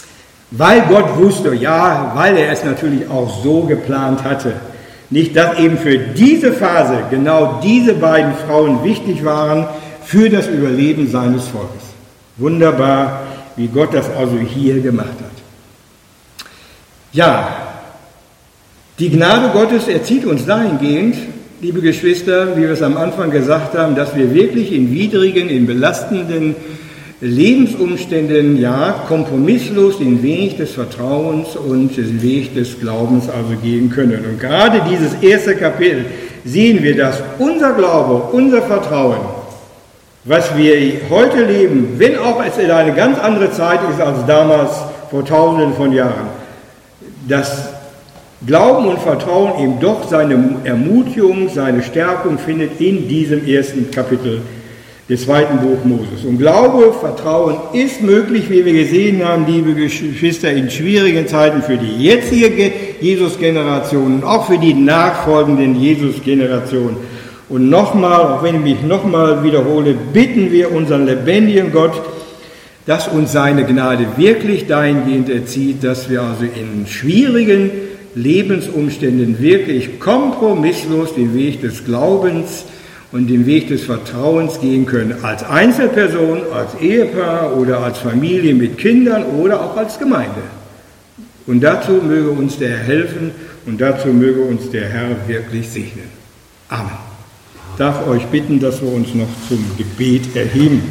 weil Gott wusste, ja, weil er es natürlich auch so geplant hatte. Nicht, dass eben für diese Phase genau diese beiden Frauen wichtig waren für das Überleben seines Volkes. Wunderbar, wie Gott das also hier gemacht hat. Ja, die Gnade Gottes erzieht uns dahingehend, liebe Geschwister, wie wir es am Anfang gesagt haben, dass wir wirklich in widrigen, in belastenden Lebensumständen, ja, kompromisslos den Weg des Vertrauens und den Weg des Glaubens also gehen können. Und gerade dieses erste Kapitel sehen wir, dass unser Glaube, unser Vertrauen, was wir heute leben, wenn auch es in eine ganz andere Zeit ist als damals vor tausenden von Jahren, dass Glauben und Vertrauen eben doch seine Ermutigung, seine Stärkung findet in diesem ersten Kapitel des zweiten Buch Moses. Und Glaube, Vertrauen ist möglich, wie wir gesehen haben, liebe Geschwister, in schwierigen Zeiten für die jetzige Jesus-Generation und auch für die nachfolgenden Jesus-Generationen. Und nochmal, auch wenn ich mich nochmal wiederhole, bitten wir unseren lebendigen Gott, dass uns seine Gnade wirklich dahingehend erzieht, dass wir also in schwierigen Lebensumständen wirklich kompromisslos den Weg des Glaubens und den Weg des Vertrauens gehen können, als Einzelperson, als Ehepaar oder als Familie mit Kindern oder auch als Gemeinde. Und dazu möge uns der Herr helfen und dazu möge uns der Herr wirklich segnen. Amen. Ich darf euch bitten, dass wir uns noch zum Gebet erheben.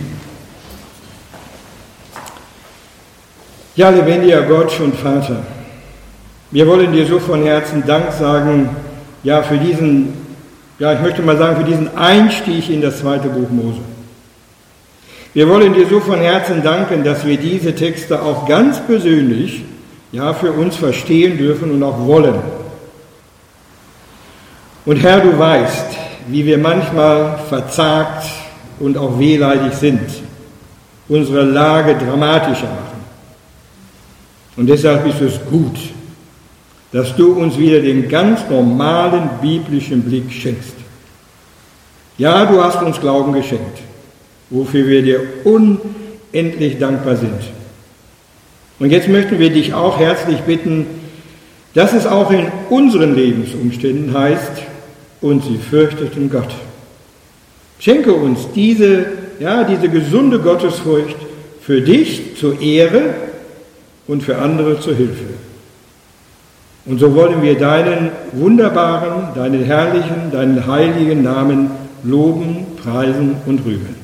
Ja, lebendiger Gott und Vater, wir wollen dir so von Herzen Dank sagen, ja, für diesen, ja, ich möchte mal sagen, für diesen Einstieg in das zweite Buch Mose. Wir wollen dir so von Herzen danken, dass wir diese Texte auch ganz persönlich, ja, für uns verstehen dürfen und auch wollen. Und Herr, du weißt, wie wir manchmal verzagt und auch wehleidig sind, unsere Lage dramatischer machen. Und deshalb ist es gut, dass du uns wieder den ganz normalen biblischen Blick schenkst. Ja, du hast uns Glauben geschenkt, wofür wir dir unendlich dankbar sind. Und jetzt möchten wir dich auch herzlich bitten, dass es auch in unseren Lebensumständen heißt, und sie fürchteten Gott. Schenke uns diese, ja, diese gesunde Gottesfurcht für dich zur Ehre und für andere zur Hilfe. Und so wollen wir deinen wunderbaren, deinen herrlichen, deinen heiligen Namen loben, preisen und rühmen.